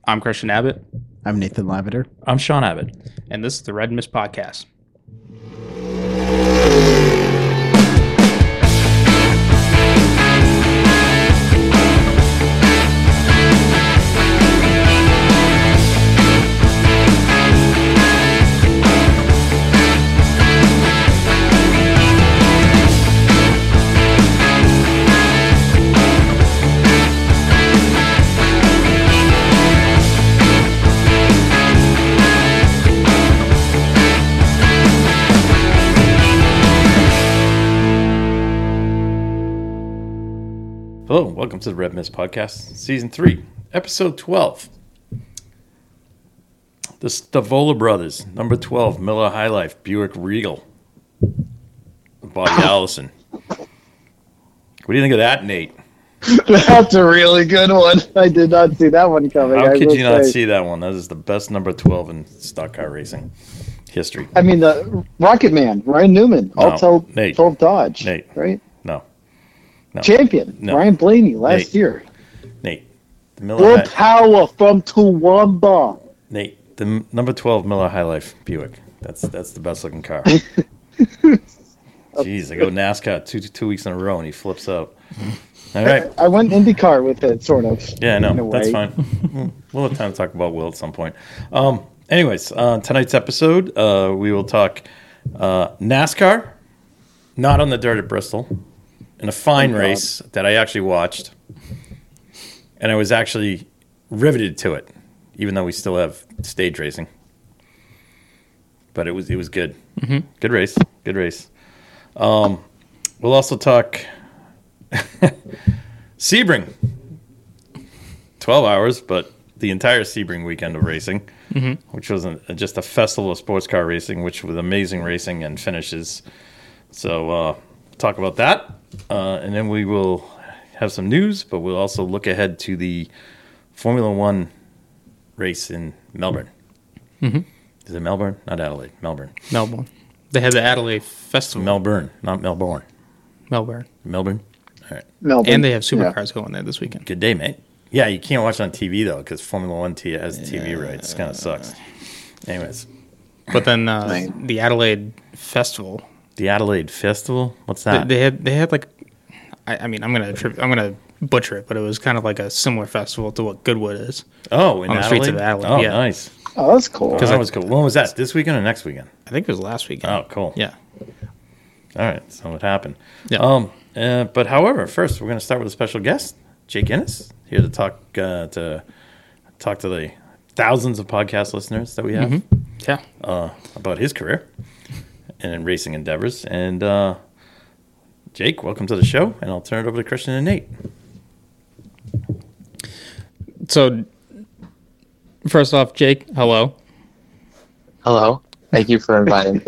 I'm Christian Abbott. I'm Nathan Lavender. I'm Sean Abbott. And this is the Red Mist Podcast. Hello, welcome to the Red Mist Podcast, Season 3, Episode 12. The Stavola Brothers, number 12, Miller High Life, Buick Regal, Bobby Allison. What do you think of that, Nate? That's a really good one. I did not see that one coming. How could you not see that one? That is the best number 12 in stock car racing history. I mean, the Rocket Man, Ryan Newman, all told Dodge, Nate. Right? No. Champion, No. Ryan Blaney last year. Nate. The Miller World Power from Toowoomba. Nate, the number 12 Miller High Life Buick. That's the best looking car. Jeez, I go NASCAR two weeks in a row and he flips out. All right. I went IndyCar with it, sort of. Yeah, no, that's fine. We'll have time to talk about Will at some point. Anyways, tonight's episode, we will talk NASCAR, not on the dirt at Bristol, in a fine race that I actually watched. And I was actually riveted to it, even though we still have stage racing. But it was good. Mm-hmm. Good race. We'll also talk Sebring. 12 hours, but the entire Sebring weekend of racing, which was just a festival of sports car racing, which was amazing racing and finishes. So talk about that. And then we will have some news, but we'll also look ahead to the Formula One race in Melbourne. Mm-hmm. Is it Melbourne? Not Adelaide. Melbourne. They had the Adelaide Festival. Melbourne, not Melbourne. Melbourne. All right. Melbourne. And they have supercars going there this weekend. Good day, mate. Yeah, you can't watch it on TV, though, because Formula One has TV rights. It kind of sucks. Anyways. But then the Adelaide Festival. The Adelaide Festival? What's that? They had like, I'm gonna butcher it, but it was kind of like a similar festival to what Goodwood is. Oh, in on the Adelaide? streets of Adelaide. Oh, yeah. Nice. Oh, that's cool. That was cool. When was that? This weekend or next weekend? I think it was last weekend. Oh, cool. Yeah. All right. So it happened. Yeah. But however, first we're going to start with a special guest, Jake Ennis, here to talk to the thousands of podcast listeners that we have. Mm-hmm. Yeah. About his career and racing endeavors. And Jake, welcome to the show. And I'll turn it over to Christian and Nate. So, first off, Jake, hello. Hello. Thank you for inviting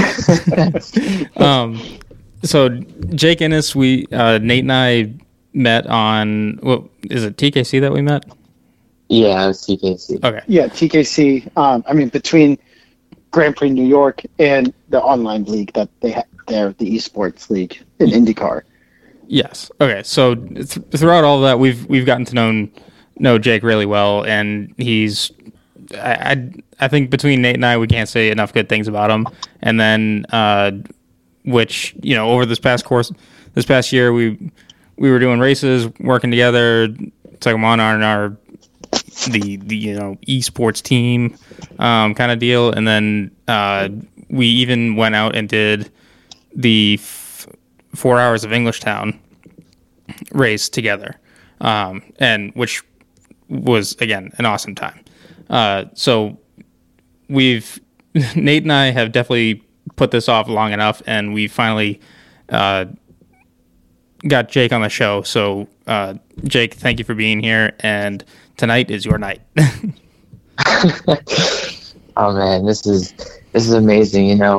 me. So Jake Ennis, Nate and I met on, is it TKC that we met? Yeah, it was TKC. Okay. Yeah, TKC. Between Grand Prix New York and the online league that they have there, the esports league in IndyCar. Yes. Okay. So throughout all of that, we've gotten to know Jake really well, and he's. I think between Nate and I, we can't say enough good things about him. And then, which over this past year, we were doing races, working together, took him on our the esports team kind of deal, and then we even went out and did the 4 hours of Englishtown race together, and which was again an awesome time. So Nate and I have definitely put this off long enough, and we finally got Jake on the show. So, Jake, thank you for being here, and tonight is your night. Oh man, this is amazing. You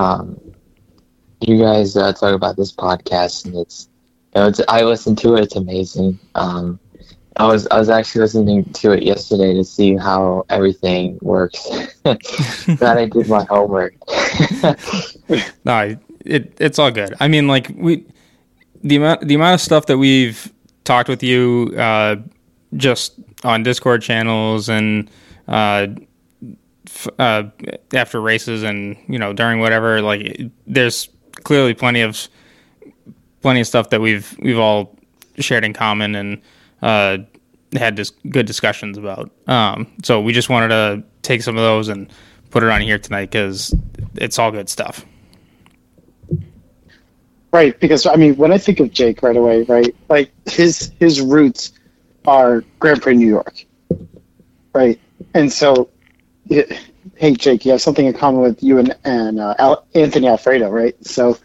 guys talk about this podcast, and I listen to it. It's amazing. I was actually listening to it yesterday to see how everything works. Glad I did my homework. No, it's all good. I mean, like the amount of stuff that we've talked with you just on Discord channels and after races and during whatever, like there's clearly plenty of stuff that we've all shared in common and had good discussions about. So we just wanted to take some of those and put it on here tonight because it's all good stuff. Right, because I mean, when I think of Jake right away, right, like his roots are Grand Prix New York, right, and so, hey Jake, you have something in common with you and Anthony Alfredo, right? So,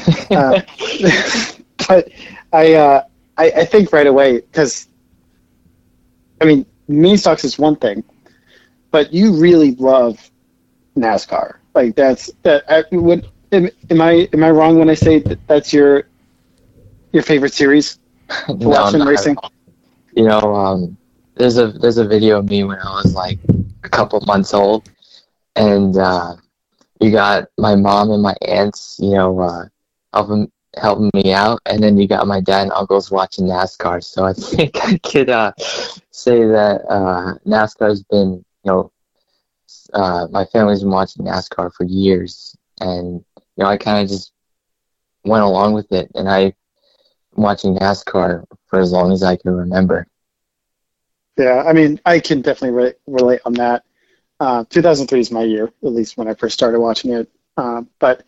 but I think right away because I mean, mini stocks is one thing, but you really love NASCAR, like that's that. Am I wrong when I say that's your favorite series to watch in racing? There's a video of me when I was like a couple months old, and you got my mom and my aunts, helping me out, and then you got my dad and uncles watching NASCAR. So I think I could say that NASCAR's been, my family's been watching NASCAR for years, and I kind of just went along with it, and I'm watching NASCAR for as long as I can remember. Yeah, I mean, I can definitely relate on that. 2003 is my year, at least when I first started watching it. But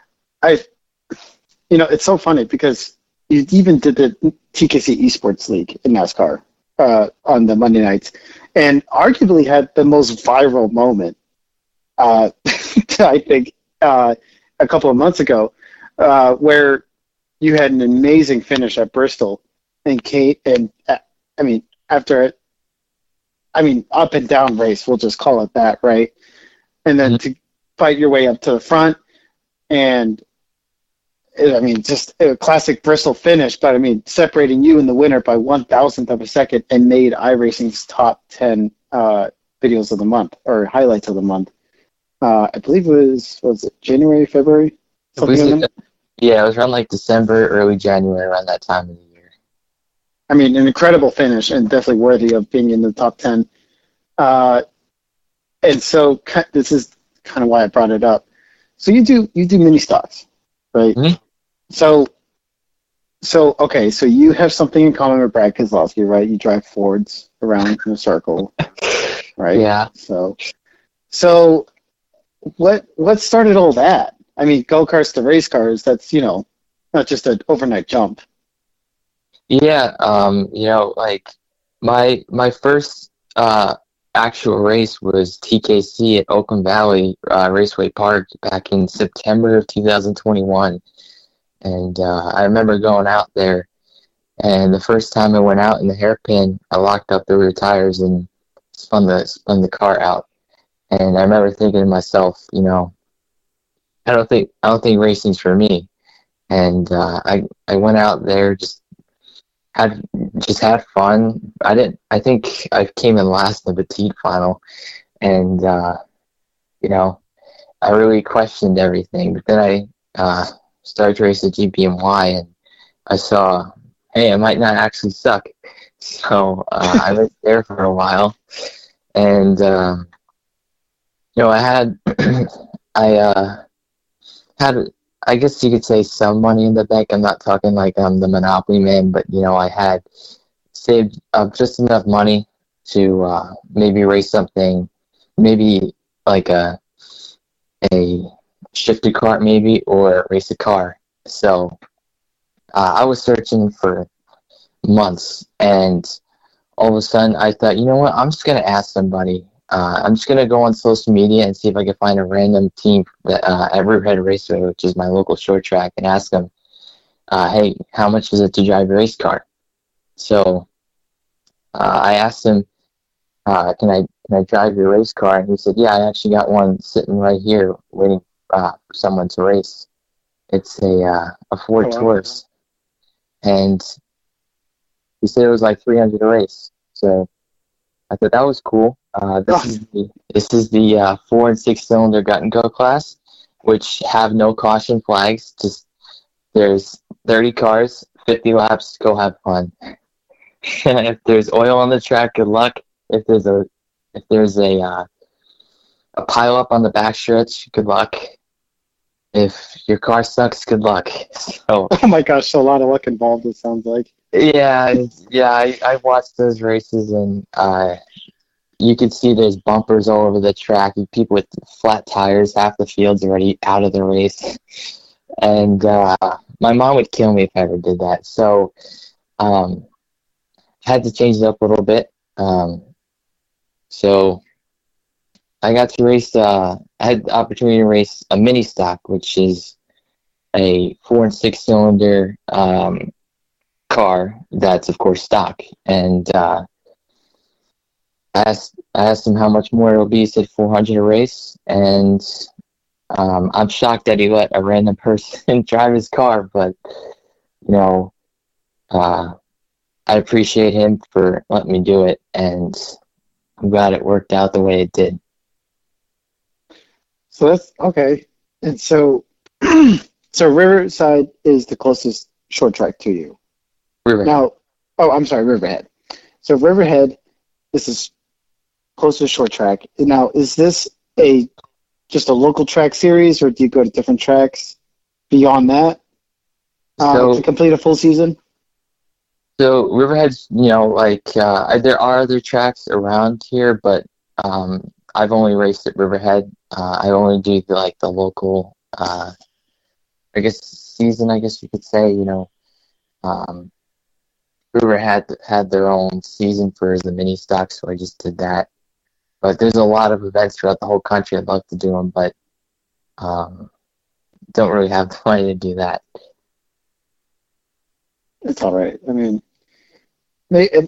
it's so funny because you even did the TKC Esports League in NASCAR on the Monday nights, and arguably had the most viral moment, I think, a couple of months ago, where you had an amazing finish at Bristol, and Kate, and after up and down race, we'll just call it that, right? And then to fight your way up to the front, and just a classic Bristol finish, but separating you and the winner by 1,000th of a second, and made iRacing's top 10 videos of the month or highlights of the month. I believe was it January, February? It was around like December, early January, around that time of the year. An incredible finish and definitely worthy of being in the top 10. And so this is kind of why I brought it up. So you do mini stocks, right? Mm-hmm. So okay, so you have something in common with Brad Keselowski, right? You drive Fords around in a circle, right? Yeah. So what started all that? Go-karts to race cars, that's, not just an overnight jump. Yeah, like my first actual race was TKC at Oakland Valley Raceway Park back in September of 2021. And I remember going out there, and the first time I went out in the hairpin, I locked up the rear tires and spun the car out. And I remember thinking to myself, I don't think racing's for me. And I went out there, just had fun. I think I came in last in the petite final, and I really questioned everything. But then I started to race at GPMY, and I saw, hey, I might not actually suck. So I was there for a while, and I guess you could say some money in the bank. I'm not talking like I'm the Monopoly man, but I had saved up just enough money to maybe race something, maybe like a shifted kart maybe, or race a car. So I was searching for months, and all of a sudden I thought, you know what, I'm just going to ask somebody. I'm just going to go on social media and see if I can find a random team at Riverhead Raceway, which is my local short track, and ask them, hey, how much is it to drive a race car? So I asked him, can I drive your race car? And he said, yeah, I actually got one sitting right here waiting for someone to race. It's a Ford Taurus. And he said it was like $300 a race. So I thought that was cool. This is the 4 and 6 cylinder gut and go class, which have no caution flags. Just there's 30 cars, 50 laps, go have fun. If there's oil on the track, good luck. If there's a pile up on the backstretch, good luck. If your car sucks, good luck. So Oh my gosh, so a lot of luck involved. It sounds like. I watched those races, and you can see there's bumpers all over the track. People with flat tires, half the field's already out of the race. And my mom would kill me if I ever did that. So had to change it up a little bit. So I got to race. I had the opportunity to race a mini stock, which is a 4 and 6 cylinder car. That's of course stock. And I asked him how much more it'll be. He said 400 a race, and I'm shocked that he let a random person drive his car. But I appreciate him for letting me do it, and I'm glad it worked out the way it did. So that's okay. And so, so Riverside is the closest short track to you. Riverhead. Now, I'm sorry, Riverhead. So Riverhead, this is closest short track. Now, is this just a local track series, or do you go to different tracks beyond that to complete a full season? So Riverhead's, there are other tracks around here, but I've only raced at Riverhead. I only do the local, season, I guess you could say. Riverhead had their own season for the mini stock, so I just did that. But there's a lot of events throughout the whole country. I'd love to do them, but don't really have the money to do that. It's all right. I mean, maybe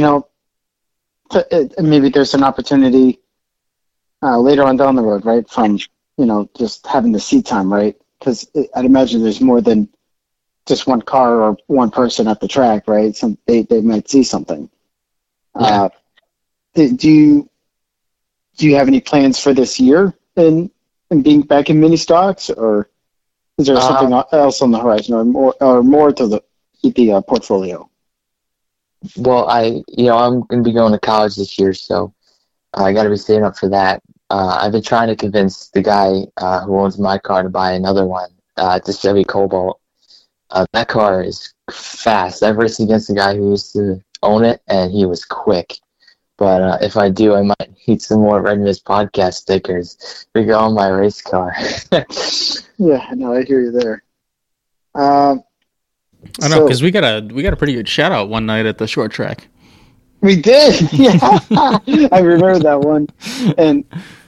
there's an opportunity later on down the road, right? From just having the seat time, right? Because I'd imagine there's more than just one car or one person at the track, right? So they might see something. Yeah. Do you have any plans for this year in being back in mini stocks, or is there something else on the horizon, or more to the portfolio? Well, I'm going to be going to college this year, so I got to be saving up for that. I've been trying to convince the guy who owns my car to buy another one. It's a Chevy Cobalt. That car is fast. I've raced against the guy who used to own it, and he was quick. But if I do, I might need some more Red Mist podcast stickers to go on my race car. Yeah, no, I hear you there. I know, because we got a pretty good shout out one night at the short track. We did, yeah. I remember that one, and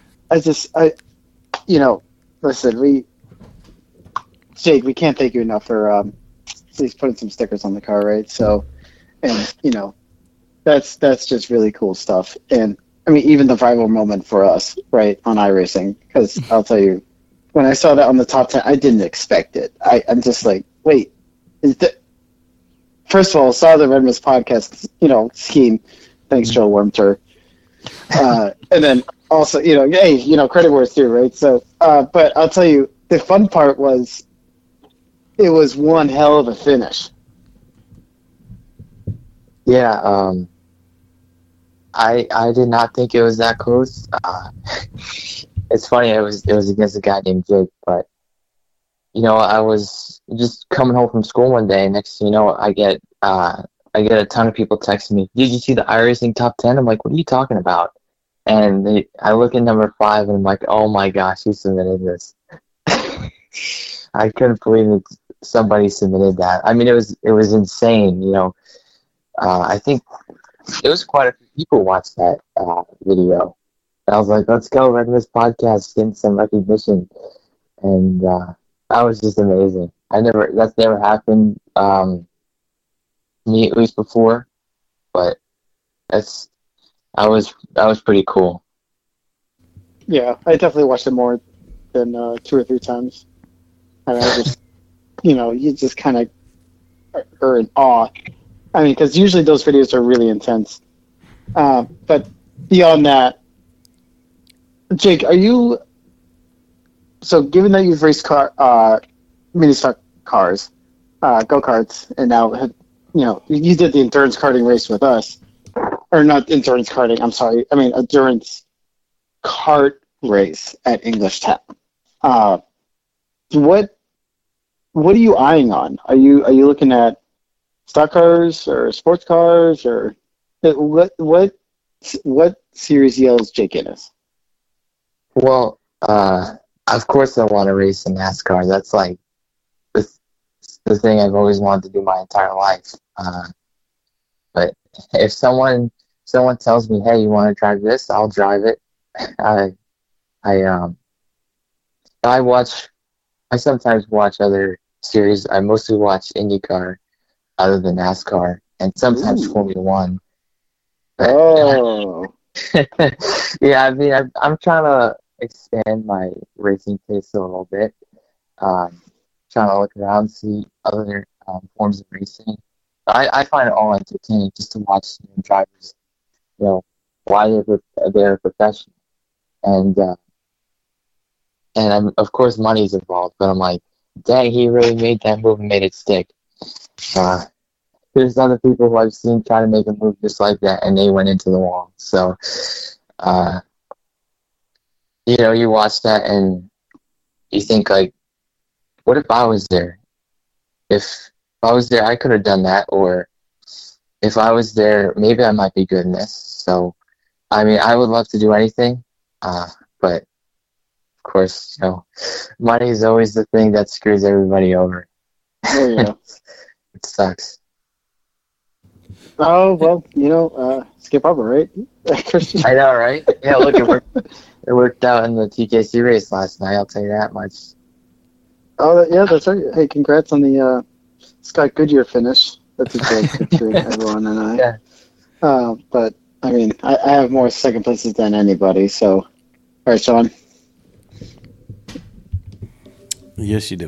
listen, Jake, we can't thank you enough for at least putting some stickers on the car, right? So, and that's just really cool stuff. And I mean, even the viral moment for us, right, on iRacing, because I'll tell you, when I saw that on the top 10, I didn't expect it. I'm just like, wait, is that? First of all, saw the Red Mist podcast, scheme. Thanks, Joe Wormter. And then also, hey, credit where it's due, right? So, but I'll tell you, the fun part was, it was one hell of a finish. Yeah, I did not think it was that close. It's funny, it was against a guy named Jake, but I was just coming home from school one day, and next thing you know, I get a ton of people texting me, "Did you see the iRacing top 10?" I'm like, "What are you talking about?" And I look at number 5, and I'm like, "Oh my gosh, who submitted this?" I couldn't believe it. Somebody submitted that. I mean, it was insane. I think it was quite a few people watched that video. And I was like, "Let's go, Red Mist podcast, getting some recognition," and that was just amazing. That's never happened me at least before, but that was pretty cool. Yeah, I definitely watched it more than 2 or 3 times. And I just, you just kind of are in awe. I mean, because usually those videos are really intense. But beyond that, Jake, so given that you've raced mini stock cars, go-karts, and now have you did the endurance karting race with us, or not endurance karting. I'm sorry. I mean endurance kart race at English Town. What are you eyeing on? Are you looking at stock cars or sports cars, or what series yells Jake Innes? Well, of course I want to race in NASCAR. That's like the thing I've always wanted to do my entire life. But if someone tells me, "Hey, you want to drive this?" I'll drive it. I sometimes watch other series. I mostly watch IndyCar other than NASCAR, and sometimes Formula One. Oh. Yeah, I mean, I'm trying to expand my racing taste a little bit. Trying to look around, see other forms of racing. I find it all entertaining just to watch drivers, why they're professional, and of course money's involved. But I'm like, dang, he really made that move and made it stick. There's other people who I've seen try to make a move just like that, and they went into the wall. So, you watch that and you think, like, what if I was there? If I was there, I could have done that. Or if I was there, maybe I might be good in this. So, I mean, I would love to do anything. But, of course, money is always the thing that screws everybody over. Oh, yeah. It sucks. Oh, well, Skip Hubbard, right? Christian. I know, right? Yeah, look, it worked out in the TKC race last night, I'll tell you that much. Oh, yeah, that's right. Hey, congrats on the Scott Goodyear finish. That's a joke between everyone and I. Yeah. But, I mean, I have more second places than anybody, so. All right, Sean. Yes, you do.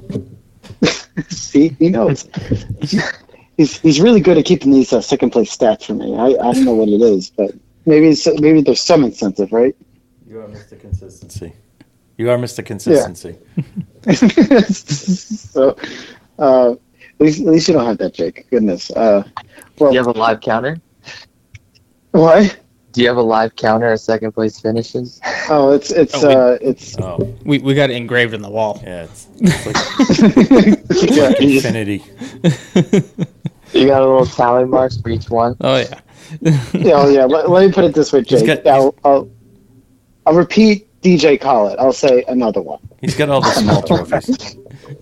See, he knows. He's really good at keeping these second place stats for me. I don't know what it is, but maybe there's some incentive, right? You are Mr. Consistency. You are Mr. Consistency. Yeah. So, at least you don't have that, Jake. Goodness. Well, do you have a live counter? What? Do you have a live counter of second place finishes? Oh, it's we got it engraved in the wall. Yeah, it's like infinity. You got a little tally marks for each one. Oh yeah. Yeah. Let me put it this way, Jake. I'll repeat DJ Khaled. I'll say another one. He's got all the small trophies.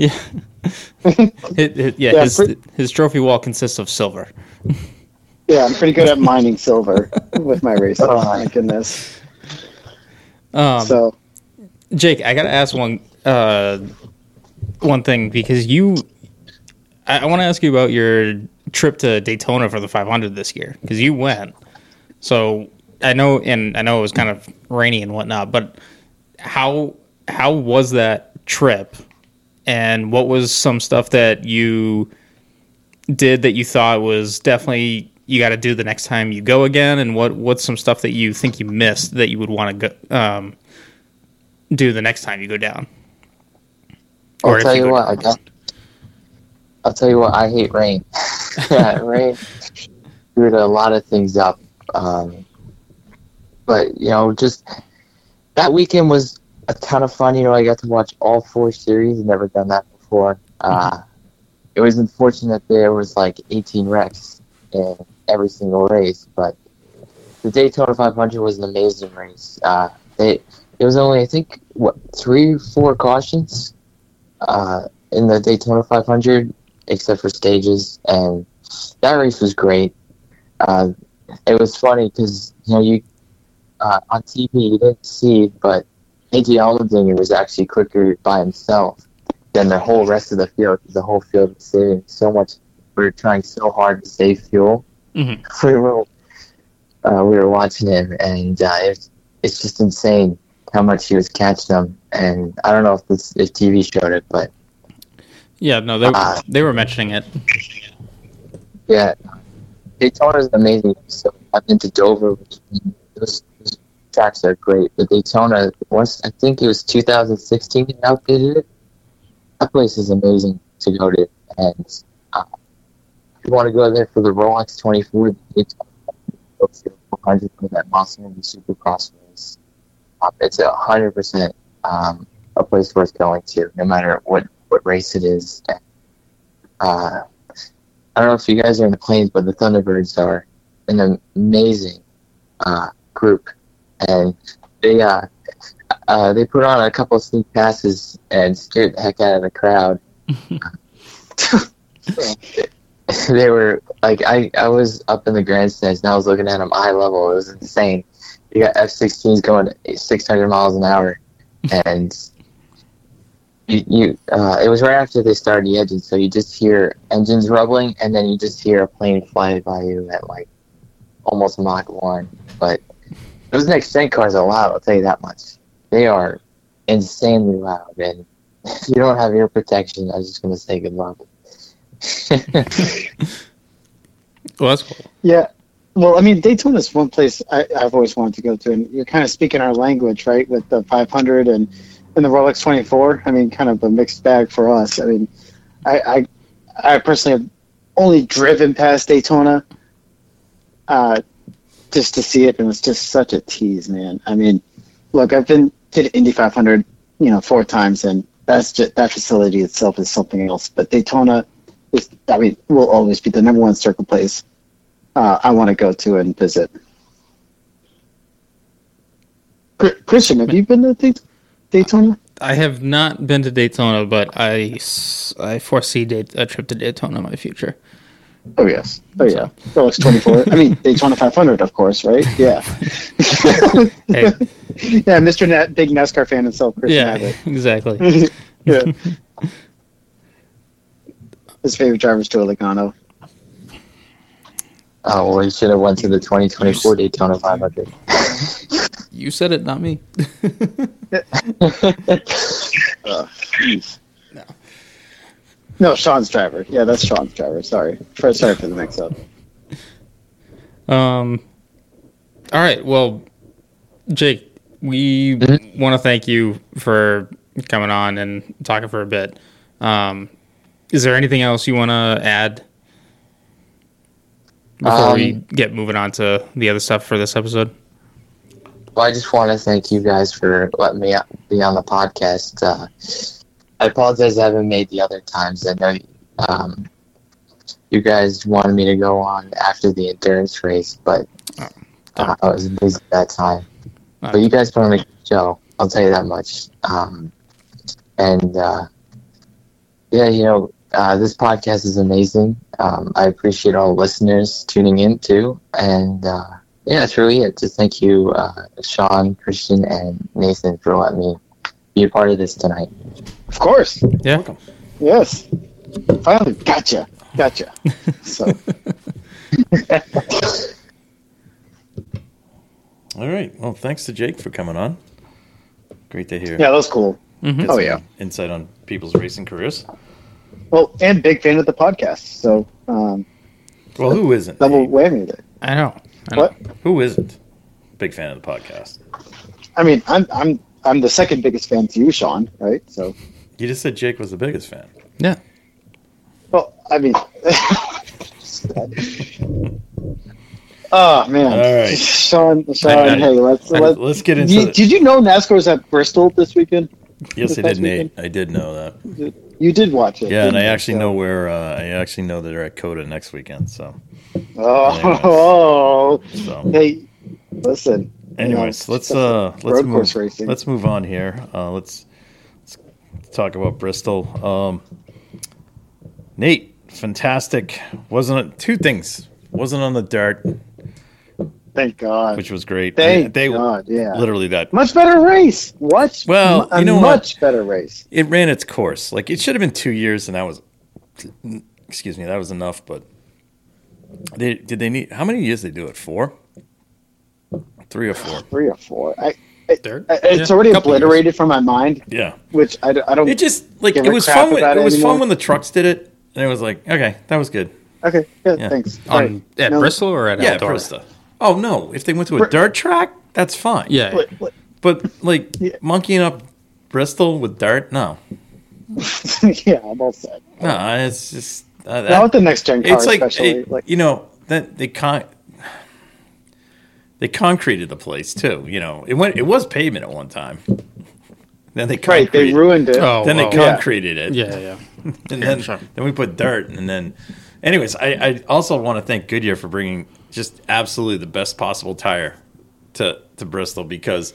Yeah. His trophy wall consists of silver. Yeah, I'm pretty good at mining silver with my races. Oh my goodness. So, Jake, I gotta ask one thing, because I want to ask you about your trip to Daytona for the 500 this year, because you went. So I know it was kind of rainy and whatnot, but how was that trip, and what was some stuff that you did that you thought was definitely you got to do the next time you go again, and what's some stuff that you think you missed that you would want to go do the next time you go down? I'll tell you what, I hate rain. Yeah, rain screwed a lot of things up. But, just that weekend was a ton of fun. I got to watch all 4 series. I've never done that before. It was unfortunate there was like 18 wrecks in every single race, but the Daytona 500 was an amazing race. It was only, I think, 3-4 cautions in the Daytona 500, except for stages, and that race was great. It was funny because you on TV you didn't see, but AJ Allmendinger was actually quicker by himself than the whole rest of the field. The whole field was saving so much. We were trying so hard to save fuel. Mm-hmm. We were watching him, and it's just insane how much he was catching them. And I don't know if TV showed it, but yeah, no, they were mentioning it. Yeah, Daytona is amazing. So I've been to Dover, those tracks are great. But Daytona, once I think it was 2016, they outdated it. That place is amazing to go to, and you want to go there for the Rolex 24, it's 400 for that Monster Energy Supercross race. It's 100% a place worth going to, no matter what race it is. I don't know if you guys are in the Plains, but the Thunderbirds are an amazing group, and they put on a couple of sneak passes and scared the heck out of the crowd. They were like, I was up in the grandstands and I was looking at them eye level. It was insane. You got F-16s going 600 miles an hour, and it was right after they started the engine, so you just hear engines rumbling, and then you just hear a plane fly by you at like almost Mach 1. But those next gen cars are loud, I'll tell you that much. They are insanely loud, and if you don't have ear protection, I was just going to say good luck. Well, that's cool. Yeah. Well, I mean, Daytona is one place I've always wanted to go to, and you're kind of speaking our language, right, with the 500 and the Rolex 24. I mean, kind of a mixed bag for us. I mean, I personally have only driven past Daytona just to see it, and it's just such a tease, man. I mean, look, I've been to the Indy 500, 4 times, and that's just, that facility itself is something else. But Daytona will always be the number one circle place I want to go to and visit. Christian, have you been to Daytona? I have not been to Daytona, but I foresee a trip to Daytona in my future. Oh, yes. Oh, yeah. Rolex 24. I mean, Daytona 500, of course, right? Yeah. Hey. Yeah, Mr. Big NASCAR fan himself, Christian Abbott. Exactly. Yeah. His favorite driver is Joey Logano. Oh, well, you should have went to the 2024 Daytona 500. You said it, not me. No, Sean's driver. Yeah, that's Sean's driver. Sorry for the mix-up. All right. Well, Jake, we want to thank you for coming on and talking for a bit. Is there anything else you want to add before we get moving on to the other stuff for this episode? Well, I just want to thank you guys for letting me be on the podcast. I apologize I haven't made the other times. I know you guys wanted me to go on after the endurance race, but I was busy at that time. But you guys put on a good show, I'll tell you that much. This podcast is amazing. I appreciate all the listeners tuning in too. And that's really it. Just thank you, Sean, Christian, and Nathan for letting me be a part of this tonight. Of course. Yeah. Welcome. Yes. Finally, gotcha. So. All right. Well, thanks to Jake for coming on. Great to hear. Yeah, that was cool. Mm-hmm. Oh, yeah. Insight on people's racing careers. Well, and big fan of the podcast. So, Well, who isn't? double whammy there. I know. What? Who isn't? Big fan of the podcast. I mean, I'm the second biggest fan to you, Sean. Right? So. You just said Jake was the biggest fan. Yeah. Well, I mean. Oh man! All right, Sean. Hey, let's get into. Did you know NASCAR was at Bristol this weekend? Yes, I did, Nate. I did know that. You did watch it. Yeah, and I you? actually know where. I actually know that they're at COTA next weekend. So. Oh. So. Hey, listen. Anyways, let's move on here. Let's talk about Bristol. Nate, fantastic. Wasn't it? Two things. Wasn't on the dirt. Thank God. Which was great. Thank God, yeah. Literally that. Much better race. What? Well, a much better race. It ran its course. Like, it should have been 2 years, and that was, that was enough, but did they need, how many years did they do it? 4? 3 or 4? 3 or 4. Third? It's already obliterated from my mind. Yeah. Which I don't. It just, like, it was fun. It was fun when the trucks did it, and it was like, okay, that was good. Okay, yeah. Thanks. At Bristol or at Eldora? Bristol. Oh, no. If they went to a dirt track, that's fine. Yeah. But monkeying up Bristol with dirt, no. Yeah, I'm all set. No, it's just Not with the next gen car, It's like, especially. that they concreted the place too. It was pavement at one time. Then they Right, they ruined it. Then they concreted it. Yeah. And then we put dirt, and then, anyways, I also want to thank Goodyear for bringing just absolutely the best possible tire to Bristol, because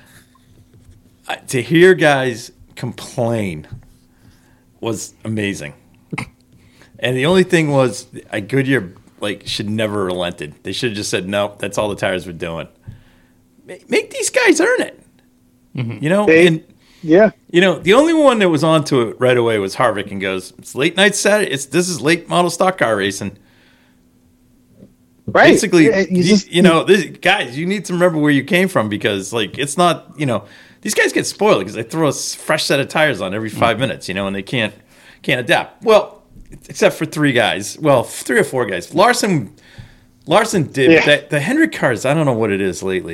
to hear guys complain was amazing. And the only thing was, Goodyear should never relented. They should have just said, no, that's all the tires were doing. Make these guys earn it. Mm-hmm. The only one that was onto it right away was Harvick, and goes, it's late night Saturday. This is late model stock car racing. Right. Basically, guys, you need to remember where you came from, because it's not, these guys get spoiled because they throw a fresh set of tires on every 5 minutes, and they can't adapt. Well, except for 3 guys. Well, 3 or 4 guys. Larson did. Yeah. The Hendrick cars, I don't know what it is lately.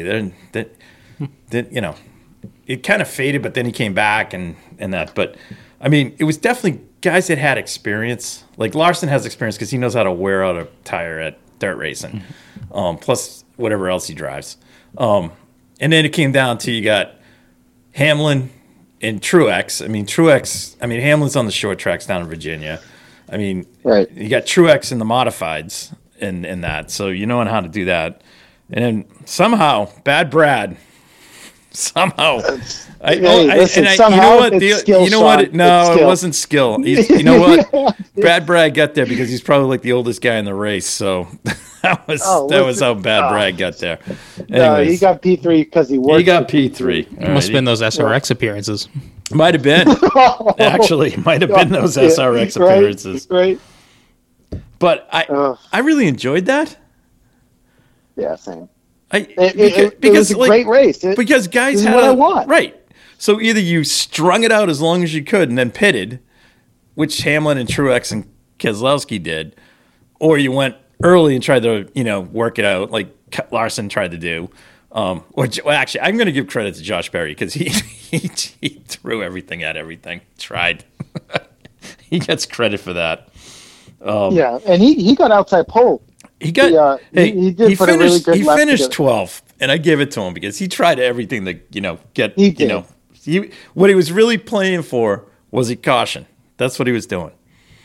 It kind of faded, but then he came back and that. But, I mean, it was definitely guys that had experience. Like, Larson has experience because he knows how to wear out a tire at dirt racing, plus whatever else he drives. And then it came down to, you got Hamlin and Truex. Hamlin's on the short tracks down in Virginia. Right. You got Truex in the modifieds and that, so you know how to do that. And then somehow, Bad Brad, somehow, you know what? No, it wasn't skill. You know what? Brad got there because he's probably the oldest guy in the race. So that was how Bad Brad got there. No, he got P3 because he worked. He got P3. It must have been those SRX appearances. Might have been. Actually, might have been those SRX appearances. Right. But I really enjoyed that. Yeah, same. It was a great race. Because guys had what I want. Right. So either you strung it out as long as you could and then pitted, which Hamlin and Truex and Keselowski did, or you went early and tried to work it out like Larson tried to do. Actually, I'm going to give credit to Josh Berry because he threw everything at everything. Tried. He gets credit for that. And he got outside pole. He got. He did put a really good lap finished together. 12th, and I give it to him because he tried everything to get. He did. What he was really playing for was a caution. That's what he was doing.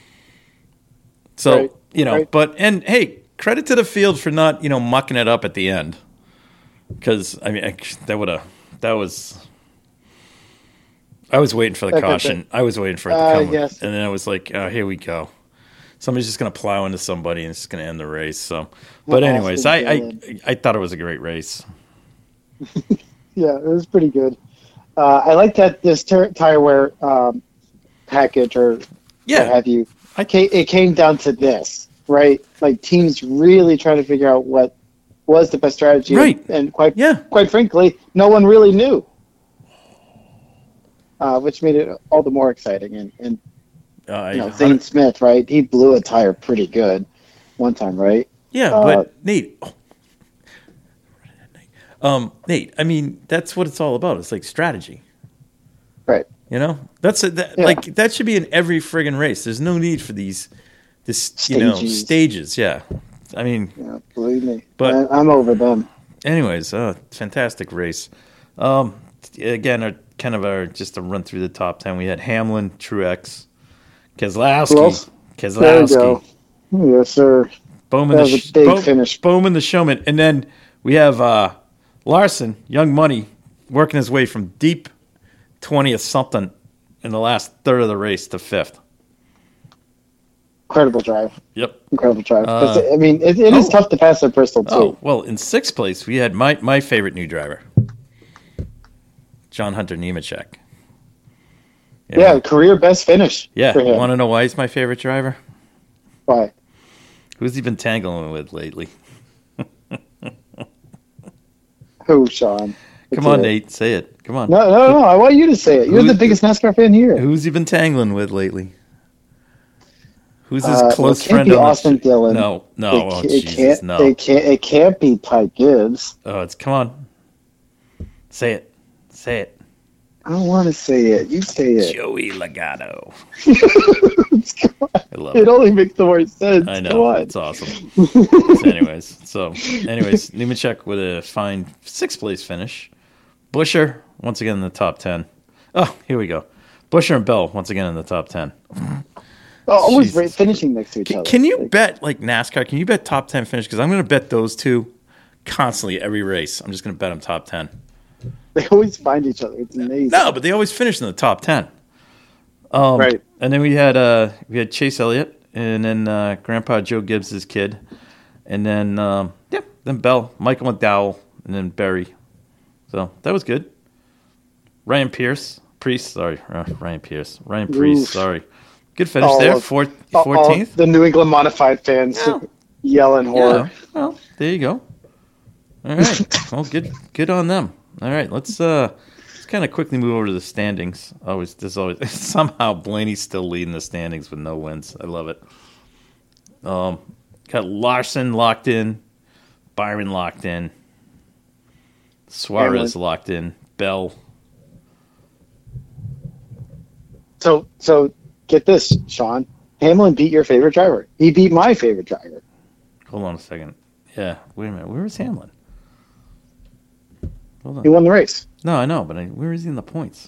So Right. but hey, credit to the field for not mucking it up at the end, because that was. I was waiting for the caution. I was waiting for it to come, yes. and then I was like, here we go. Somebody's just going to plow into somebody, and it's just going to end the race. So, but anyways, I thought it was a great race. Yeah, it was pretty good. I like that this tire wear package or what have you. It came down to this, right? Like teams really trying to figure out what was the best strategy, right? And quite frankly, no one really knew, which made it all the more exciting. And Zane Smith, right? He blew a tire pretty good one time, right? Yeah, but Nate, Nate, that's what it's all about. It's like strategy, right? That should be in every friggin' race. There's no need for stages. Yeah, believe me, but I'm over them. Anyways, fantastic race. Again, just to run through the top 10. We had Hamlin, Truex, Keselowski. There you go. Yes, sir. Bowman, that was a big finish. Bowman, the showman. And then we have Larson, Young Money, working his way from deep 20th something in the last third of the race to 5th. Incredible drive. Yep. Incredible drive. It is tough to pass at Bristol, too. Oh, well, in 6th place, we had my favorite new driver, John Hunter Nemechek. Yeah, career best finish. Yeah. You want to know why he's my favorite driver? Why? Who's he been tangling with lately? Who, Sean? Come on, Nate. Say it. Come on. No. I want you to say it. You're the biggest NASCAR fan here. Who's he been tangling with lately? Who's his close friend? It can't be Austin Dillon. No. It can't be Ty Gibbs. Oh, come on. Say it. I don't want to say it. You say it. Joey Logano. Come on. I love It it. only makes the more sense. I Come know. on. It's awesome. So, Nemechek with a fine 6th place finish. Buscher, once again in the top 10. Oh, here we go. Buscher and Bell, once again in the top 10. Always Jesus. finishing next to each other. Can you Like, bet, like NASCAR, can you bet top 10 finish? Because I'm going to bet those two constantly every race. I'm just going to bet them top 10. They always find each other. It's amazing. No, but they always finish in the top 10. Right. And then we had Chase Elliott, and then Grandpa Joe Gibbs' kid, and then then Bell, Michael McDowell, and then Berry. So that was good. Ryan Priest, sorry. Good finish there, 14th. The New England modified fans yell in horror. Yeah, well, there you go. All right. Well, good on them. All right, let's kind of quickly move over to the standings. There's always somehow Blaney's still leading the standings with no wins. I love it. Got Larson locked in, Byron locked in, Suarez locked in, Bell. So get this, Sean. Hamlin beat your favorite driver. He beat my favorite driver. Hold on a second. Yeah, wait a minute. Where is Hamlin? Hold on. He won the race. No, I know, but where is he in the points?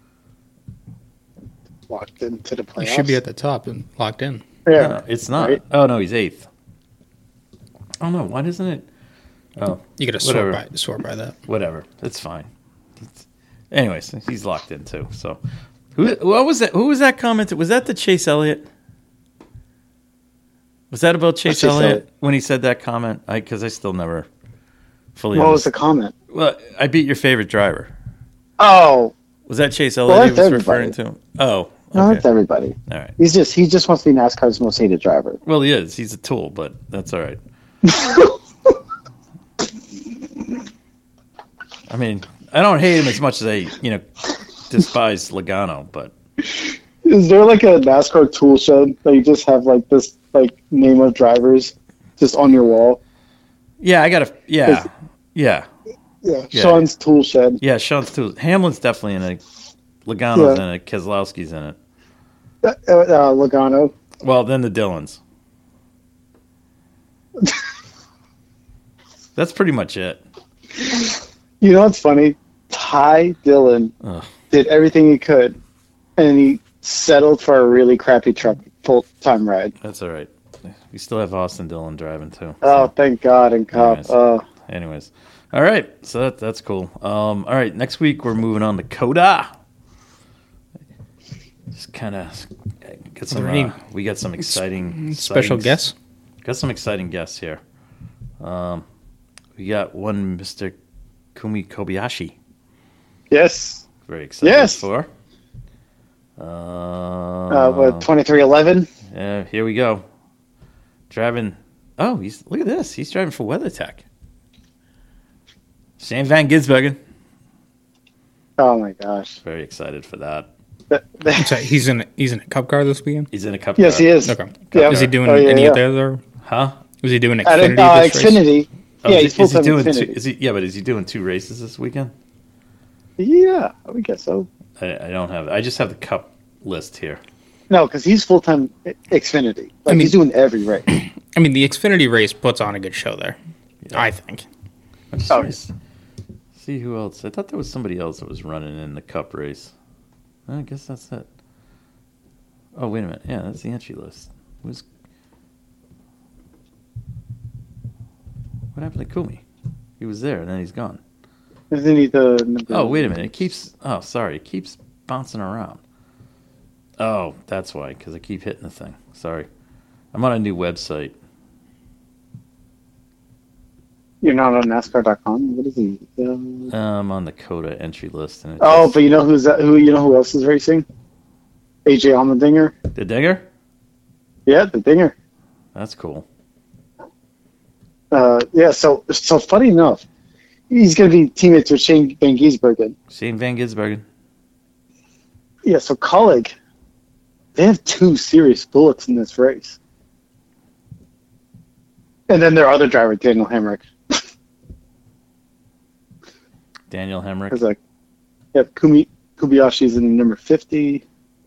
Walked into the playoffs. He should be at the top and locked in. Yeah, No, it's not. Right? Oh no, he's 8th. Oh no, why doesn't it? Oh, You got to sort by that. whatever. It's fine. Anyways, he's locked in too. So, what was that? Who was that comment? Was that the Chase Elliott? Was that about Chase Elliott when he said that comment? Because I still never fully. What was the comment? Well, I beat your favorite driver. Oh, Was that Chase Elliott Well, he that's was referring to? Oh, no, okay. that's everybody. All right. He just wants to be NASCAR's most hated driver. Well, he is. He's a tool, but that's all right. I mean, I don't hate him as much as I, despise Logano, but Is there like a NASCAR tool shed that you just have like this like name of drivers just on your wall? yeah, yeah. Yeah. Yeah. Sean's tool shed. Yeah, Sean's too. Hamlin's definitely in it. Logano's Yeah. in it. Keselowski's in it. Logano. Well, then the Dillons. That's pretty much it. You know what's funny? Ty Dillon Ugh. did everything he could, and he settled for a really crappy truck full-time ride. That's all right. We still have Austin Dillon driving too. Oh, thank God, and Cup. Anyways. All right. So that's cool. All right. Next week we're moving on to Coda. Just kind of get some. Already We got some exciting Special guests. Got some exciting guests here. We got one Mr. Kumi Kobayashi. Yes. Very excited Yes. for. What, 2311? Yeah, here we go. Driving. Oh, look at this. He's driving for WeatherTech. Shane Van Gisbergen. Oh, my gosh. Very excited for that. So he's in a cup car this weekend. He's in a cup. Yes, car. he is. Okay. Yeah. Is he doing Oh, yeah, any yeah. of the other? Huh? Was he doing At Xfinity this race? Xfinity. Oh, Yeah, is he's he full-time doing Xfinity. but is he doing 2 races this weekend? Yeah, I guess so. I don't have. I just have the cup list here. No, because he's full-time Xfinity. Like, mean- he's doing every race. I mean, the Xfinity race puts on a good show there. Yeah. I think. I'm just Oh, trying to see who else. I thought there was somebody else that was running in the cup race. I guess that's it. Oh, wait a minute. Yeah, that's the entry list. What happened to Kumi? He was there, and then he's gone. Isn't he the... Oh, wait a minute. It keeps bouncing around. Oh, that's why, because I keep hitting the thing. Sorry. I'm on a new website. You're not on NASCAR.com? What is he? I'm on the Coda entry list. And But you know who else is racing? AJ Allmendinger. The Digger? Yeah, the Dinger. That's cool. Yeah, so funny enough, he's going to be teammates with Shane Van Gisbergen. Shane Van Gisbergen. Yeah, so Colleague, they have 2 serious bullets in this race. And then their other driver, Daniel Hemrick. Daniel Hemrick. Is like, yeah, Kumi Kobayashi's in number 50.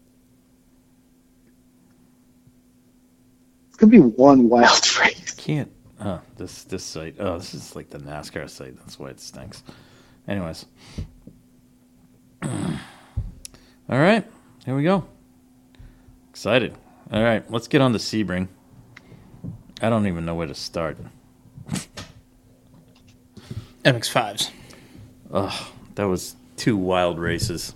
It's gonna be one wild race. Can't. This site. Oh, this is like the NASCAR site. That's why it stinks. Anyways. All right. Here we go. Excited. All right. Let's get on to Sebring. I don't even know where to start. MX5s. Oh, that was 2 wild races.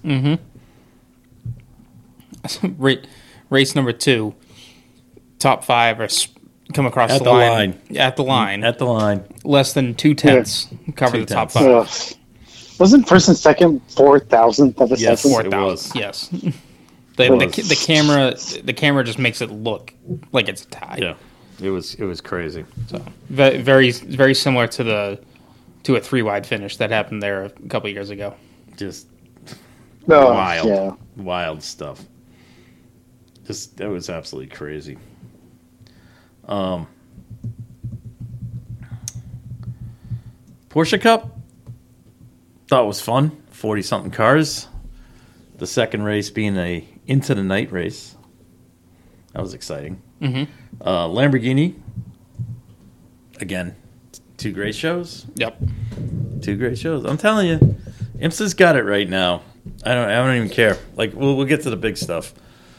Race number 2. Top 5 are come across At the the line. line. At the line. At the line. Less than 2/10 cover the top 5. Ugh. Wasn't first and second 4,000th of a Yes. second? 4,000. Yes. was. The camera just makes it look like it's a tie. Yeah. It was crazy. So very very similar to a 3-wide finish that happened there a couple years ago. Just Oh, wild. yeah. Wild stuff. Just that was absolutely crazy. Porsche Cup thought it was fun. 40-something cars. The second race being a into the night race. That was exciting. Lamborghini. Again, 2 great shows. Yep. 2 great shows. I'm telling you, IMSA's got it right now. I don't even care. Like we'll get to the big stuff.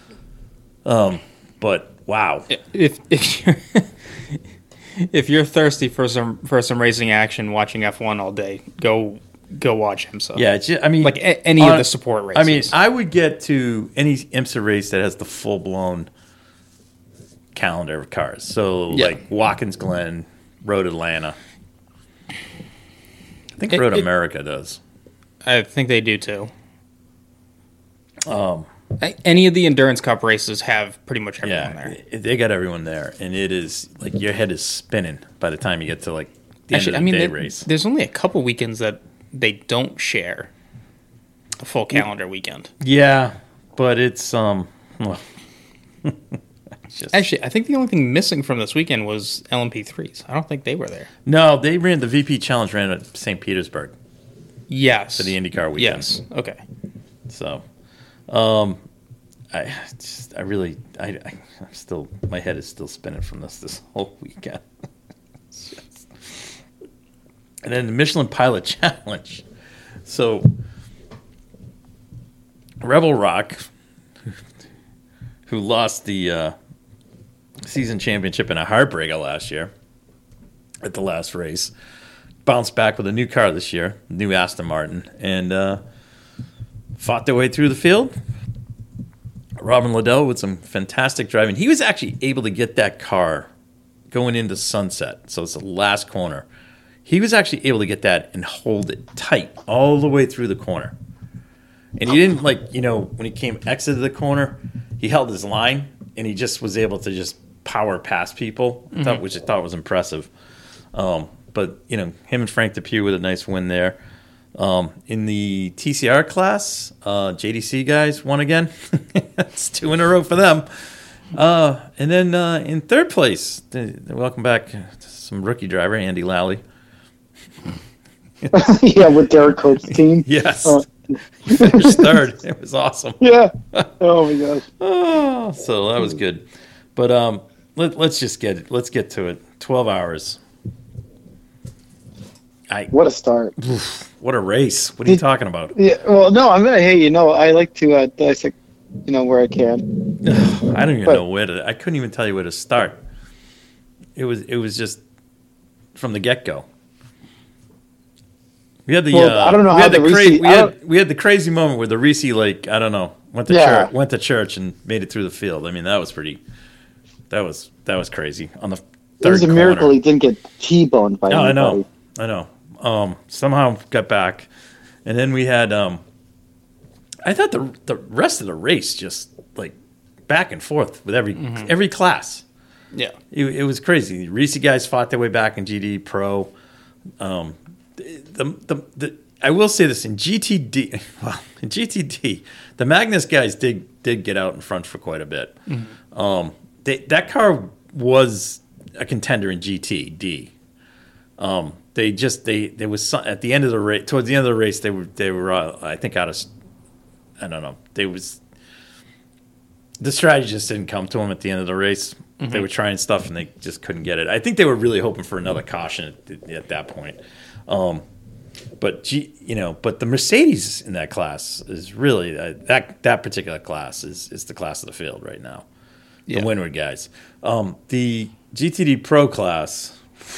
But wow. If you're if you're thirsty for some racing action, watching F1 all day, go watch IMSA. Yeah, it's just, I mean, like any of the support races. I mean, I would get to any IMSA race that has the full blown calendar of cars. So Yeah. like Watkins Glen, Road Atlanta. I think Road America does. I think they do too. Any of the Endurance Cup races have pretty much everyone there. They got everyone there, and it is like your head is spinning by the time you get to like the Actually, end of the day there- race. there's only a couple weekends that they don't share a full calendar weekend. Yeah, but it's well, it's just, Actually, I think the only thing missing from this weekend was LMP3s. I don't think they were there. no, they ran the VP Challenge ran at St. Petersburg Yes. for the IndyCar weekend. Yes. Okay. So, I'm still, my head is still spinning from this whole weekend. It's just- and then the Michelin Pilot Challenge. So, Rebel Rock, who lost the season championship in a heartbreaker last year at the last race, bounced back with a new car this year, new Aston Martin, and fought their way through the field. Robin Liddell with some fantastic driving. He was actually able to get that car going into Sunset, so it's the last corner. He was actually able to get that and hold it tight all the way through the corner. And he didn't when he exited the corner, he held his line and he just was able to just power past people, which I thought was impressive. But him and Frank Depew with a nice win there. In the TCR class, JDC guys won again. It's 2 in a row for them. And then in third place, welcome back to some rookie driver, Andy Lally. Yeah, with Derek Cope's team. Yes. Oh. He finished third. It was awesome. Yeah. Oh my gosh. Oh, so that was good. But let's get to it. 12 hours. What a start. What a race. What are you talking about? Yeah. Well, no, I'm gonna. Hey, I like to dissect, where I can. I don't even know I couldn't even tell you where to start. It was just from the get-go. We had the I don't know how the we had the crazy moment where the Reese went to church and made it through the field. I mean, that was crazy on the third It was a corner. miracle he didn't get T-boned by anybody. I know. Somehow got back, and then we had. I thought the rest of the race just like back and forth with every class. Yeah. It was crazy. The Reese guys fought their way back in GD Pro. I will say this in GTD. Well, in GTD, the Magnus guys did get out in front for quite a bit. That car was a contender in GTD. There was some, at the end of the race. Towards the end of the race, they were I think out of I don't know. The strategy just didn't come to them at the end of the race. Mm-hmm. They were trying stuff and they just couldn't get it. I think they were really hoping for another caution at that point. But the Mercedes in that class is really that particular class is the class of the field right now. Yeah. The Windward guys. The GTD Pro class.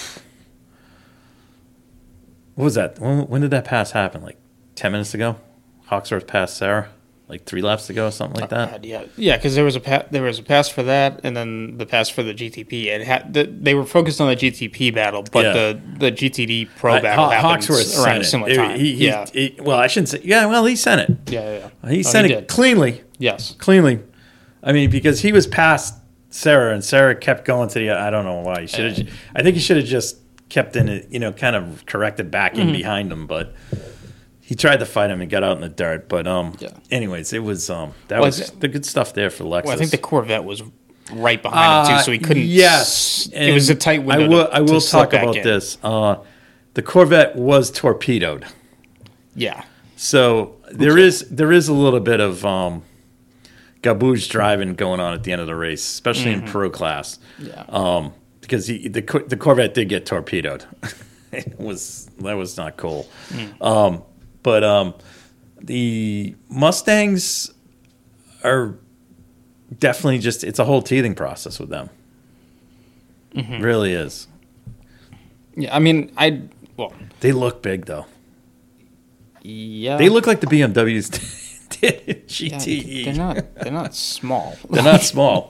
What was that? When did that pass happen? Like 10 minutes ago? Hawksworth passed Sarah like 3 laps ago or something like that. Yeah, because there was a pass for that, and then the pass for the GTP. They were focused on the GTP battle, but the GTD Pro battle happened around a similar time. Well, I shouldn't say. Yeah, well, he sent it. Yeah. He sent it cleanly. Yes, cleanly. I mean, because he was past Sarah, and Sarah kept going to the. I don't know why. I think he should have just kept in it. Kind of corrected back in behind him, but. He tried to fight him and got out in the dirt, but anyways, it was was the good stuff there for Lexus. Well, I think the Corvette was right behind him too, so he couldn't. Yes, it was a tight window. I will talk about this. The Corvette was torpedoed. Yeah. So there is a little bit of garbage driving going on at the end of the race, especially in Pro class. Yeah. Because the Corvette did get torpedoed. That was not cool. But the Mustangs are definitely it's a whole teething process with them. It really is. Yeah, I mean, they look big though. Yeah, they look like the BMWs did GTE. Yeah, they're not small. They're not small.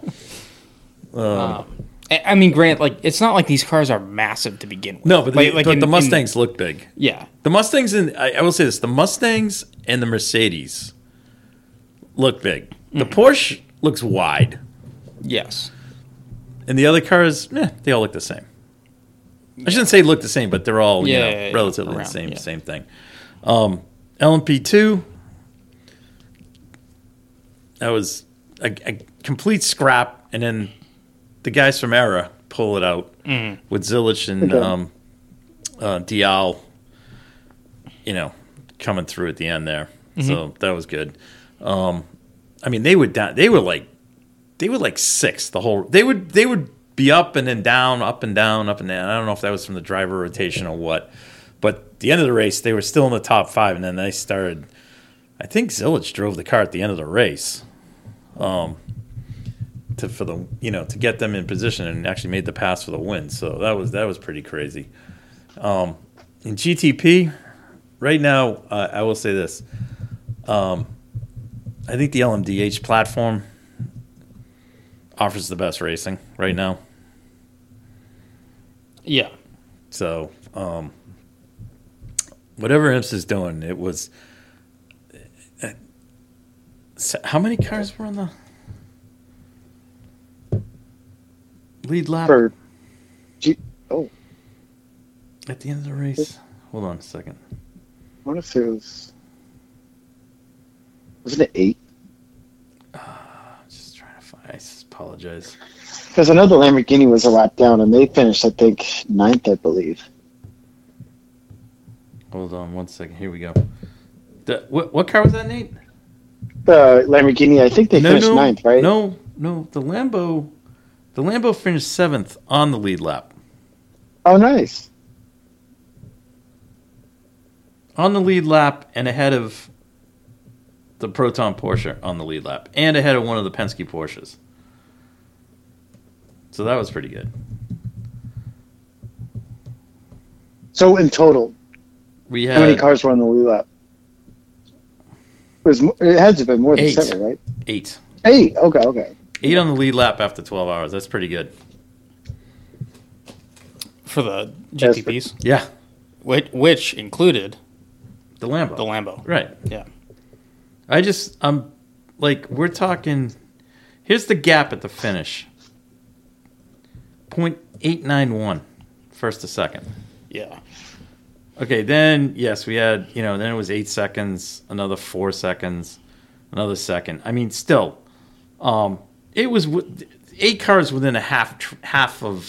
I mean, Grant, it's not like these cars are massive to begin with. No, but the Mustangs look big. Yeah. The Mustangs, I will say this, the Mustangs and the Mercedes look big. The Porsche looks wide. Yes. And the other cars, they all look the same. I shouldn't say look the same, but they're all relatively around, the same thing. LMP2, that was a complete scrap, and then the guys from Era pull it out with Zilich and Dial, coming through at the end there. So that was good. I mean, they were like sixth the whole. They would be up and then down, up and down, up and down. I don't know if that was from the driver rotation or what, but at the end of the race they were still in the top 5, and then they started. I think Zilich drove the car at the end of the race. To get them in position and actually made the pass for the win. So that was pretty crazy. In GTP, right now, I will say this. I think the LMDH platform offers the best racing right now. Yeah. So whatever IMSA is doing, it was. How many cars were on the lead lap? At the end of the race? Hold on a second. I wonder if it wasn't it 8? Just trying to find. I apologize. Because I know the Lamborghini was a lap down, and they finished, I think, 9th, I believe. Hold on one second. Here we go. What car was that, Nate? The Lamborghini, I think they finished 9th, right? No. The Lambo finished 7th on the lead lap. Oh, nice. On the lead lap and ahead of the Proton Porsche on the lead lap and ahead of one of the Penske Porsches. So that was pretty good. So in total, how many cars were on the lead lap? It had to have been more than 8. 7, right? 8. 8, okay. 8 on the lead lap after 12 hours. That's pretty good. For the GTPs? Yeah. Which included the Lambo. The Lambo. Right. Yeah. We're talking, here's the gap at the finish. 0.891 first to second. Yeah. Okay, then, yes, we had, then it was 8 seconds, another 4 seconds, another second. I mean, still, it was 8 cars within a half of,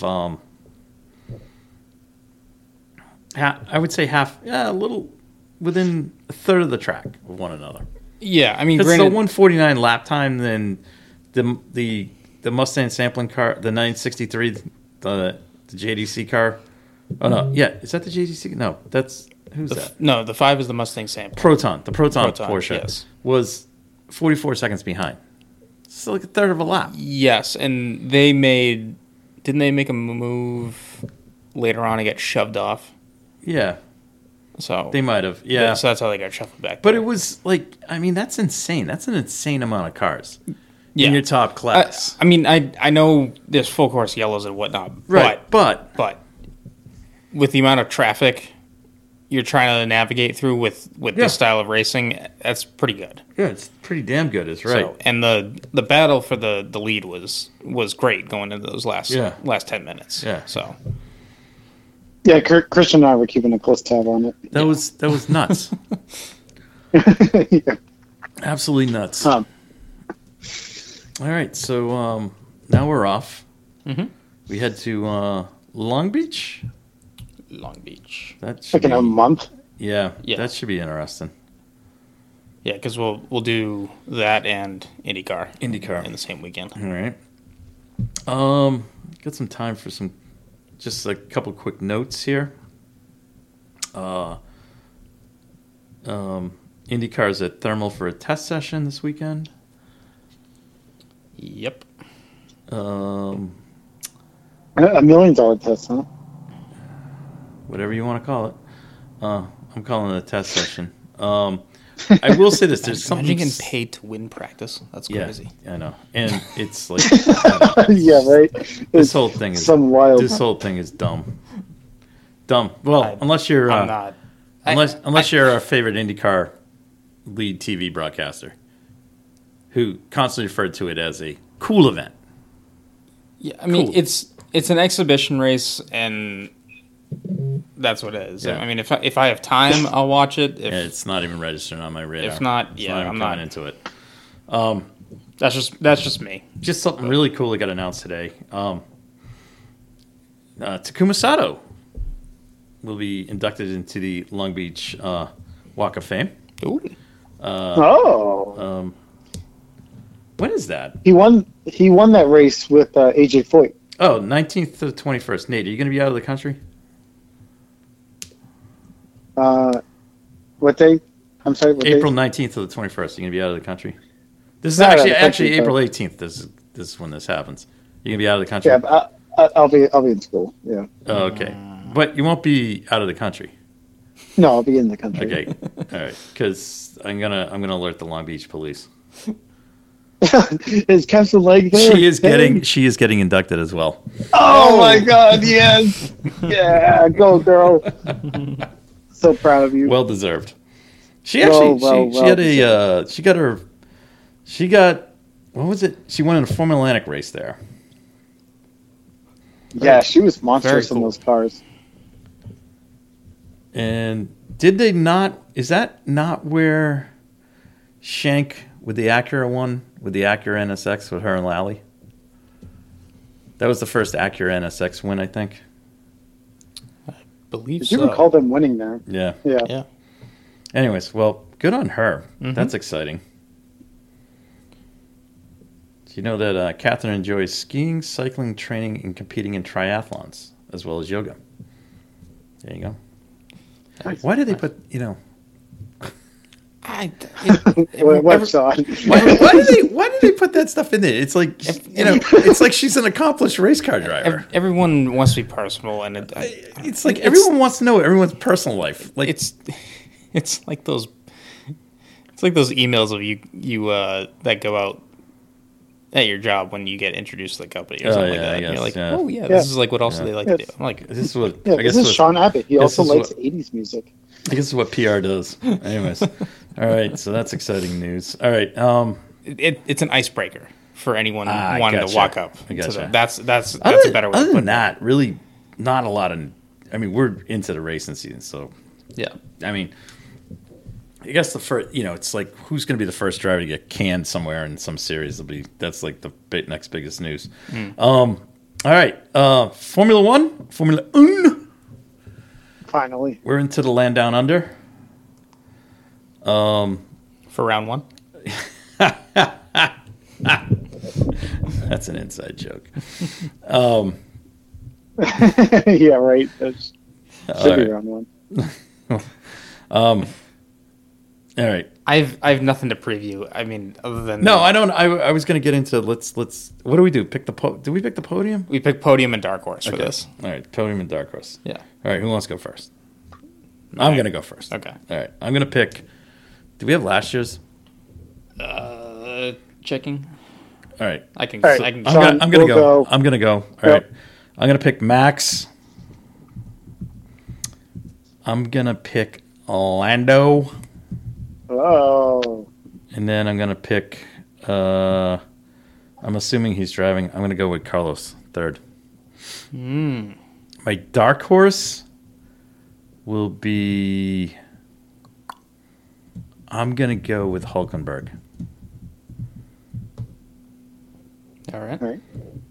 I would say a little within a third of the track of one another. Yeah, I mean, It's the granted, 149 lap time, then the Mustang sampling car, the 963, the JDC car. Oh no, yeah, is that the JDC? No, that's who's that? no, the 5 is the Mustang sample. Proton, the Proton, Proton, Porsche yes. was 44 seconds behind. It's like a third of a lap. Yes, and didn't they make a move later on and get shoved off? Yeah, So they might have. Yeah, so that's how they got shuffled back. but there. it was like, I mean, that's insane. That's an insane amount of cars Yeah. in your top class. I mean, I know there's full course yellows and whatnot, Right, but but with the amount of traffic you're trying to navigate through with Yeah. this style of racing, that's pretty good. yeah, it's pretty damn good. Is right. So, and the battle for the lead was great going into those last 10 minutes. Yeah. So Yeah, Christian and I were keeping a close tab on it. That was nuts. Yeah. Absolutely nuts. Um, All right, so now we're off. Mhm. We head to Long Beach. Long Beach. That should like in be, a month. yeah, Yeah. that should be interesting. Yeah, because we'll do that and IndyCar IndyCar. in the same weekend. All right. Got some time for just a couple quick notes here. IndyCar's at Thermal for a test session this weekend. Yep. Um, $1 million test, huh? whatever you want to call it. I'm calling it a test session. I will say this: there's something. Imagine getting paid to win practice. That's Yeah, crazy. I know, and it's like Yeah, right. this It's whole thing is some wild. this whole thing is dumb. Dumb. Well, unless you're I'm not. unless you're our favorite IndyCar lead TV broadcaster, who constantly referred to it as a cool event. Yeah, I mean Cool. it's an exhibition race, and that's what it is. Yeah. I mean, if I have time, I'll watch it. If And it's not even registered on my radar. If not, It's yeah, even I'm coming not. into it. that's just me. Just something really cool that got announced today. Takuma Sato will be inducted into the Long Beach Walk of Fame. Ooh. When is that? He won that race with AJ Foyt. Oh, 19th to the 21st. Nate, are you going to be out of the country? What day? I'm sorry. What April day? 19th to the 21st. You're going to be out of the country. This is Not out of actually the country, April 18th. This is when this happens. You're going to be out of the country. Yeah, I'll be in school. Yeah. Oh, okay. But you won't be out of the country. No, I'll be in the country. Okay. All right. Because I'm gonna alert the Long Beach police. Is Captain Leg there? She is getting inducted as well. Oh my God! Yes. Yeah. Go, girl. So proud of you. Well deserved. She actually she got what was it? She won in a Formula Atlantic race there. yeah, she was monstrous Very in cool. those cars. And did they not? Is that not where Shank with the Acura won with the Acura NSX with her and Lally? That was the first Acura NSX win, I think. Believe Did you so. recall them winning there? Yeah. Yeah. Yeah. Anyways, well, good on her. Mhm. That's exciting. Do you know that Catherine enjoys skiing, cycling, training, and competing in triathlons, as well as yoga? There you go. Nice. Why did they put, What's on? why did they put that stuff in there? It's like, it's like she's an accomplished race car driver. Everyone wants to be personal, and It's like everyone wants to know everyone's personal life. Like, it's like those emails of you that go out at your job when you get introduced to the company or Oh, something yeah, like I that. And guess, you're like, yeah. oh yeah, Yeah. this is like what else do they like to do? Yes. I'm like, this is what Yeah, I guess. this is Sean Abbott. He also is likes what- 80s music. I guess this is what PR does. Anyways, all right. So that's exciting news. All right. it's an icebreaker for anyone I wanting gotcha. to walk up. I to gotcha. them. That's a better way. Other to put than it. that, really, not a lot of. I mean, we're into the racing season, so Yeah. I mean, I guess the first, it's like who's going to be the first driver to get canned somewhere in some series? That's like the next biggest news. All right, Formula One. We're Finally. into the land down under. for round one. That's an inside joke. Yeah, right. That's should be right. round one. All right. I've nothing to preview. I mean, other than No, I don't. I was going to get into let's. What do we do? Pick the do we pick the podium? we picked podium and dark horse for Okay. this. All right, podium and dark horse. Yeah. All right, who wants to go first? I'm going to go first. Okay. All right, I'm going to pick. Do we have last year's? Checking. All right, I can. All right. I can. Sean, I'm gonna we'll go. go. I'm gonna go. All right, I'm gonna pick Max. I'm gonna pick Lando, Oh, and then I'm gonna pick. I'm assuming he's driving. I'm gonna go with Carlos third. My dark horse will be. I'm gonna go with Hulkenberg. All right. all right.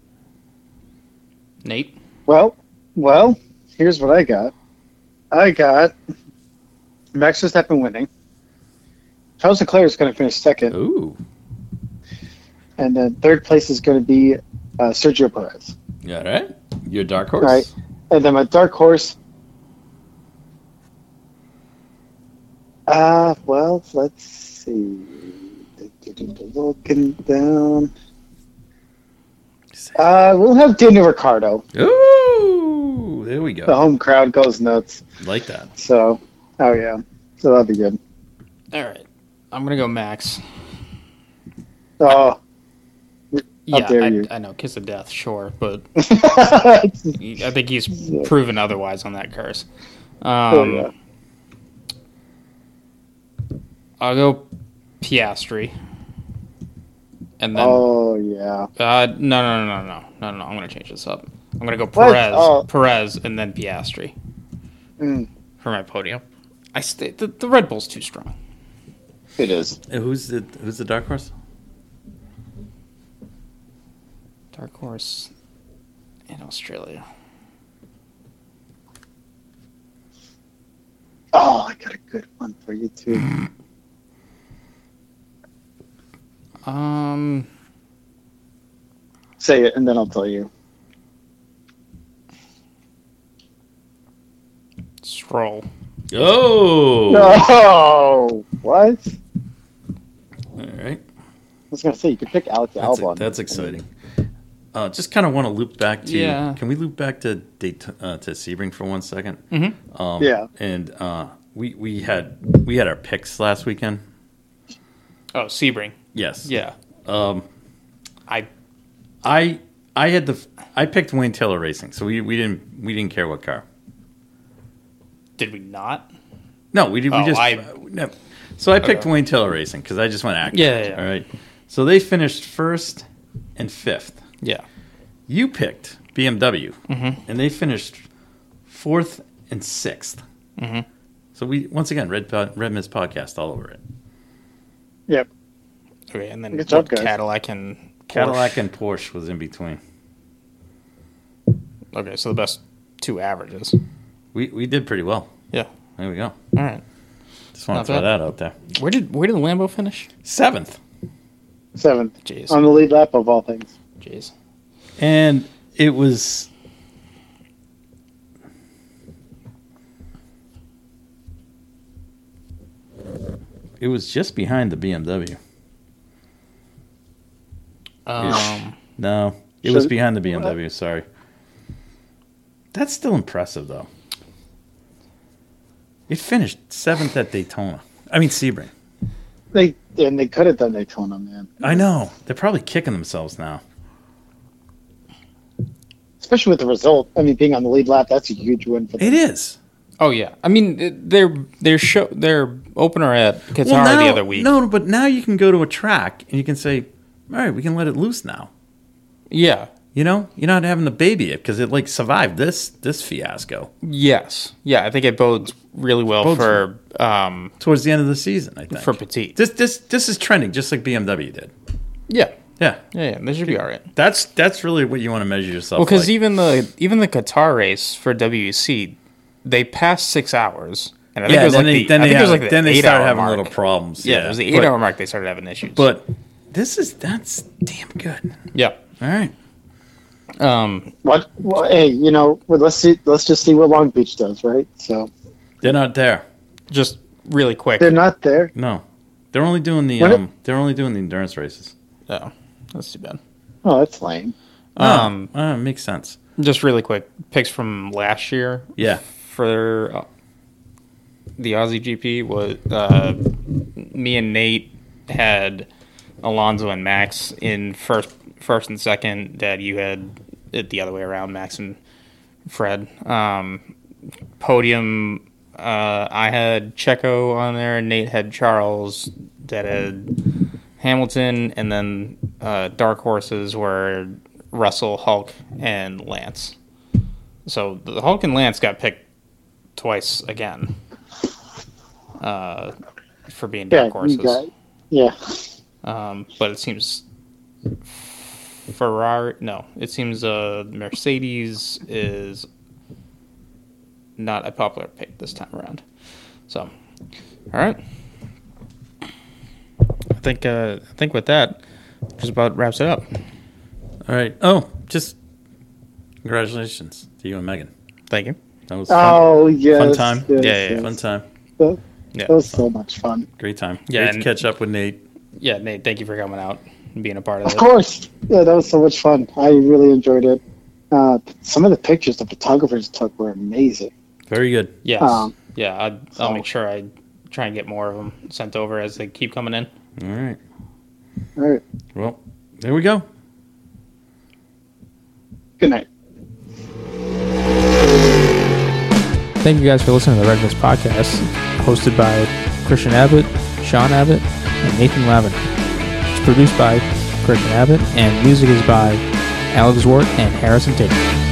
Nate. Well, here's what I got. I got Max Verstappen winning. Charles Leclerc is going to finish second, Ooh, and then third place is going to be Sergio Perez. yeah, right. Your dark horse. All right, and then my dark horse. Well, let's see. Looking down. We'll have Daniel Ricciardo. Ooh, there we The go. home crowd goes nuts. Like that. So, oh yeah, so that'll be good. All right. I'm gonna go Max. Oh, Yeah, dare you. I know. Kiss of death, sure, but oh I think he's proven otherwise on that curse. yeah. I'll go Piastri. And then Oh yeah. no. I'm gonna change this up. I'm gonna go What? Perez, Oh. Perez, and then Piastri Mm, for my podium. The Red Bull's too strong. it is. Who's the dark horse? Dark horse in Australia. Oh, I got a good one for you too. Say it, and then I'll tell you. Stroll. Oh. No, what? All right. I was gonna say you could pick Alex Albon. That's exciting. Just kind of want to loop back to. Yeah. Can we loop back to to Sebring for 1 second? Mm-hmm. Yeah. And we had our picks last weekend. Oh, Sebring. Yes. Yeah. I picked Wayne Taylor Racing, so we didn't care what car. Did we not? No, we did. Oh, We just no. So I picked Okay. Wayne Taylor Racing because I just went active. Yeah. All right. So they finished first and fifth. Yeah. You picked BMW, Mm-hmm. and they finished fourth and sixth. Mm-hmm. So we once again Red Mist podcast all over it. Yep. Okay, and then Good job, what, guys. Cadillac and Porsche? Cadillac and Porsche was in between. Okay, so the best two averages. We did pretty well. Yeah. There we go. All right. Just want Not to throw bad. that out there. Where did the Lambo finish? Seventh, 7th Jeez. on the lead lap of all things. Jeez. and it was. It was just behind the BMW. No, it was So- behind the BMW. Sorry. That's still impressive, though. It finished seventh at Daytona. I mean, Sebring. They could have done Daytona, man. I know. They're probably kicking themselves now. Especially with the result. I mean, being on the lead lap, that's a huge win for them. It is. Oh yeah. I mean, their opener at Qatar now, the other week. No, but now you can go to a track and you can say, all right, we can let it loose now. Yeah. You know, you're not having to baby it because it like survived this fiasco Yes. Yeah. I think it bodes really well Bodes for towards the end of the season. I think for Petit. this is trending just like BMW did. Yeah. Yeah, Yeah. They should be all right. that's really what you want to measure yourself. Well, because like. even the Qatar race for WEC, they passed 6 hours And I think it was like the then they 8 started hour having mark. little problems. Yeah, it was the 8 hour mark they started having issues. But that's damn good. yeah. All right. What? Well, hey, let's just see what Long Beach does, right? So They're not there. Just really quick. they're not there. No. They're only doing the endurance races. Oh, that's too bad. Oh, that's lame. Makes sense. Just really quick picks from last year. Yeah. For the Aussie GP was me and Nate had Alonso and Max in first and second. Dad, you had it the other way around, Max and Fred. Podium, I had Checo on there. Nate had Charles. Dad had Hamilton, and then dark horses were Russell, Hulk, and Lance. So the Hulk and Lance got picked twice again for being dark horses. But it seems it seems Mercedes is not a popular pick this time around. So, all right. I think with that, just about wraps it up. All right. Oh, just congratulations to you and Megan. Thank you. That was fun. Oh, yes. Fun time. Yeah. Fun time. That was so much fun. Great time. Yeah, Great to catch up with Nate. Yeah, Nate, thank you for coming out and being a part of it. Of course. Yeah, that was so much fun. I really enjoyed it. Some of the pictures the photographers took were amazing. Very good. Yes. I'll make sure I try and get more of them sent over as they keep coming in. All right. All right. Well, there we go. Good night. Thank you guys for listening to the Red Mist Podcast, hosted by Christian Abbott, Sean Abbott, and Nathan Lavin. It's produced by Christian Abbott, and music is by Alex Wart and Harrison Tate.